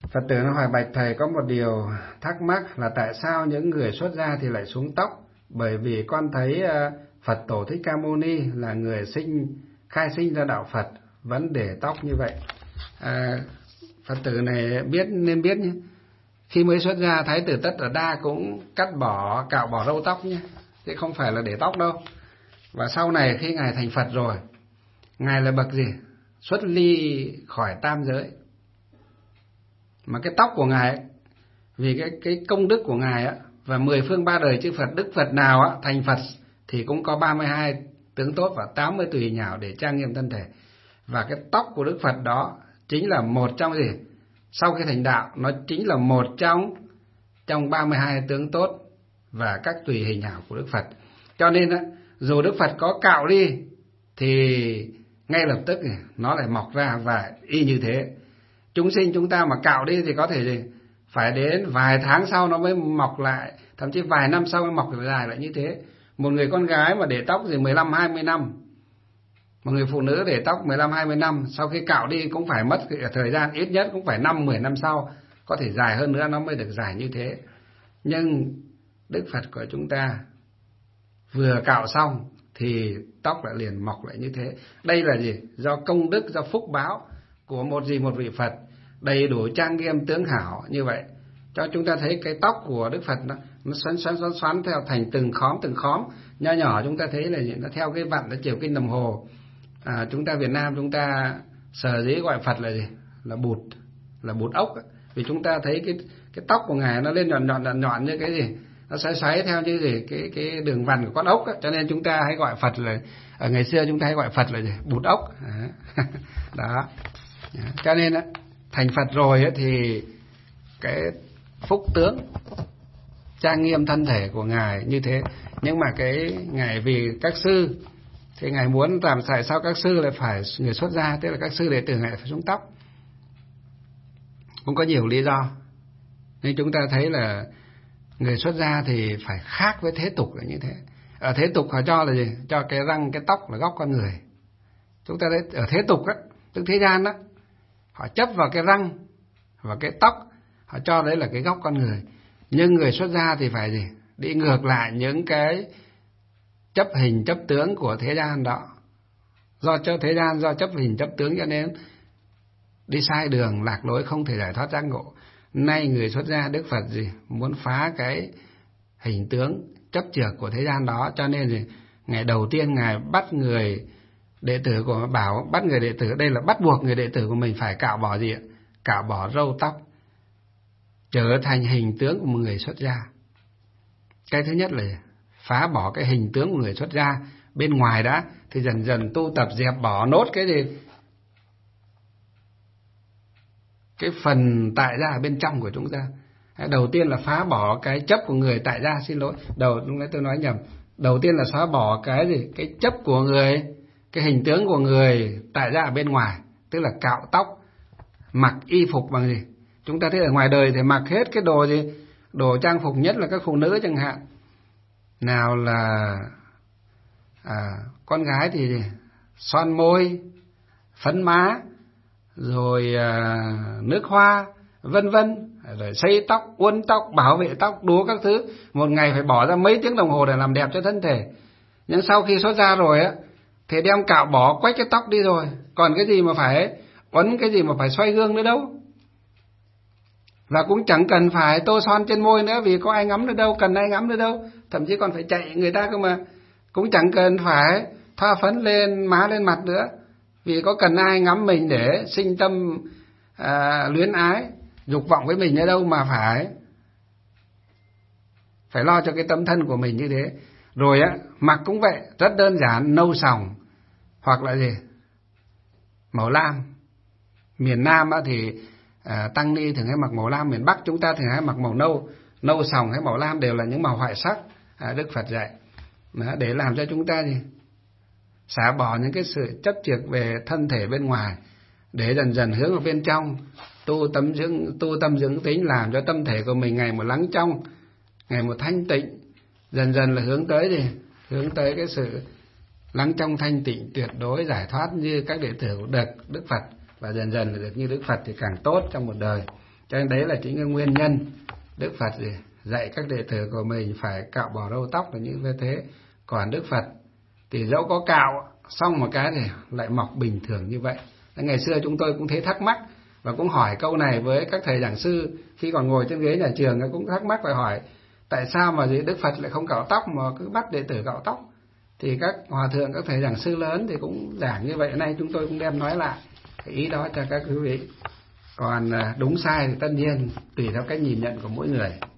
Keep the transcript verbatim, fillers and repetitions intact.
Phật tử nó hỏi bạch thầy có một điều thắc mắc là tại sao những người xuất gia thì lại xuống tóc? Bởi vì con thấy Phật Tổ Thích Ca Mâu Ni là người sinh khai sinh ra đạo Phật vẫn để tóc như vậy. À, Phật tử này biết nên biết nhé. Khi mới xuất gia, Thái tử Tất Đạt Đa cũng cắt bỏ cạo bỏ râu tóc nhé, chứ không phải là để tóc đâu. Và sau này khi ngài thành Phật rồi, ngài là bậc gì? Xuất ly khỏi tam giới. Mà cái tóc của ngài ấy, vì cái cái công đức của ngài á và mười phương ba đời chư Phật, đức Phật nào á thành Phật thì cũng có ba mươi hai tướng tốt và tám mươi tùy nhảo để trang nghiêm thân thể. Và cái tóc của Đức Phật đó chính là một trong gì? Sau khi thành đạo, nó chính là một trong trong ba mươi hai tướng tốt và các tùy hình hảo của Đức Phật. Cho nên á, dù Đức Phật có cạo đi thì ngay lập tức nó lại mọc ra và y như thế. Chúng sinh chúng ta mà cạo đi thì có thể gì? Phải đến vài tháng sau nó mới mọc lại, thậm chí vài năm sau mới mọc dài lại như thế. Một người con gái mà để tóc thì mười lăm hai mươi năm, một người phụ nữ để tóc mười lăm hai mươi năm, sau khi cạo đi cũng phải mất thời gian ít nhất cũng phải năm mười năm sau, có thể dài hơn nữa nó mới được dài như thế. Nhưng Đức Phật của chúng ta vừa cạo xong thì tóc lại liền mọc lại như thế. Đây là gì? Do công đức, do phúc báo của một gì một vị Phật đầy đủ trang nghiêm tướng hảo như vậy. Cho chúng ta thấy cái tóc của Đức Phật nó, nó xoắn xoắn xoắn xoắn theo thành từng khóm từng khóm nho nhỏ. Chúng ta thấy là nó theo cái vặn, nó chiều kinh đồng hồ. À, chúng ta Việt Nam chúng ta sở dĩ gọi Phật là gì? Là bụt, là bụt ốc. Vì chúng ta thấy cái cái tóc của ngài nó lên nhọn nhọn nhọn nhọn như cái gì? Nó xoáy xoáy theo như gì? Cái cái đường vằn của con ốc ấy. Cho nên chúng ta hay gọi Phật là, ở ngày xưa chúng ta hay gọi Phật là gì? Bụt ốc. À. Đó. Cho nên á, thành Phật rồi ấy, thì cái phúc tướng trang nghiêm thân thể của ngài như thế. Nhưng mà cái ngài vì các sư thì ngài muốn làm tại sao các sư lại phải người xuất gia, tức là các sư đệ tử ngài phải xuống tóc. Cũng có nhiều lý do. Nhưng chúng ta thấy là người xuất gia thì phải khác với thế tục là như thế. Ở thế tục họ cho là gì? Cho cái răng, cái tóc là góc con người. Chúng ta thấy ở thế tục á, tức thế gian đó, họ chấp vào cái răng và cái tóc, họ cho đấy là cái góc con người. Nhưng người xuất gia thì phải gì? Đi ngược lại những cái chấp hình chấp tướng của thế gian đó. Do cho thế gian, do chấp hình chấp tướng cho nên đi sai đường, lạc lối, không thể giải thoát giác ngộ. Nay người xuất gia Đức Phật gì? Muốn phá cái hình tướng chấp chược của thế gian đó. Cho nên gì? Ngày đầu tiên ngài bắt người đệ tử của bảo bắt người đệ tử, đây là bắt buộc người đệ tử của mình phải cạo bỏ gì ạ? Cạo bỏ râu tóc, trở thành hình tướng của một người xuất gia. Cái thứ nhất là phá bỏ cái hình tướng của người xuất gia bên ngoài đã, thì dần dần tu tập dẹp bỏ nốt cái gì? Cái phần tại gia ở bên trong của chúng ta. Đầu tiên là phá bỏ cái chấp của người tại gia, xin lỗi, đầu lúc nãy tôi nói nhầm. Đầu tiên là xóa bỏ cái gì? Cái chấp của người, cái hình tướng của người tại gia ở bên ngoài, tức là cạo tóc, mặc y phục bằng gì? Chúng ta thấy ở ngoài đời thì mặc hết cái đồ gì? Đồ trang phục, nhất là các phụ nữ chẳng hạn. Nào là à, con gái thì gì? Son môi, phấn má, rồi à, nước hoa, vân vân, rồi xây tóc, uốn tóc, bảo vệ tóc, đủ các thứ. Một ngày phải bỏ ra mấy tiếng đồng hồ để làm đẹp cho thân thể. Nhưng sau khi xuất gia rồi á, thì đem cạo bỏ quách cái tóc đi rồi, còn cái gì mà phải uốn, cái gì mà phải xoay gương nữa đâu. Và cũng chẳng cần phải tô son trên môi nữa, vì có ai ngắm nữa đâu, cần ai ngắm nữa đâu. Thậm chí còn phải chạy người ta cơ mà. Cũng chẳng cần phải thoa phấn lên má lên mặt nữa, vì có cần ai ngắm mình để sinh tâm à, luyến ái, dục vọng với mình nữa đâu mà phải phải lo cho cái tâm thân của mình như thế. Rồi á, mặc cũng vậy, rất đơn giản, nâu sòng hoặc là gì? Màu lam. Miền Nam á thì à, tăng ni thường hay mặc màu lam, miền Bắc chúng ta thường hay mặc màu nâu. Nâu sòng hay màu lam đều là những màu hoại sắc à, Đức Phật dạy. Đó, để làm cho chúng ta gì? Xả bỏ những cái sự chấp chược về thân thể bên ngoài, để dần dần hướng vào bên trong, tu tâm dưỡng, tu tâm dưỡng tính, làm cho tâm thể của mình ngày một lắng trong, ngày một thanh tịnh, dần dần là hướng tới gì? Hướng tới cái sự lắng trong thanh tịnh tuyệt đối, giải thoát như các đệ tử của được Đức Phật, và dần dần là được như Đức Phật thì càng tốt trong một đời. Cho nên đấy là chính cái nguyên nhân Đức Phật gì dạy các đệ tử của mình phải cạo bỏ râu tóc là như thế. Còn Đức Phật thì dẫu có cạo xong một cái thì lại mọc bình thường như vậy. Ngày xưa chúng tôi cũng thấy thắc mắc và cũng hỏi câu này với các thầy giảng sư khi còn ngồi trên ghế nhà trường, cũng thắc mắc và hỏi tại sao mà gì Đức Phật lại không cạo tóc mà cứ bắt đệ tử cạo tóc. Thì các hòa thượng, các thầy giảng sư lớn thì cũng giảng như vậy. Nay chúng tôi cũng đem nói lại cái ý đó cho các quý vị. Còn đúng sai thì tất nhiên tùy theo cách nhìn nhận của mỗi người.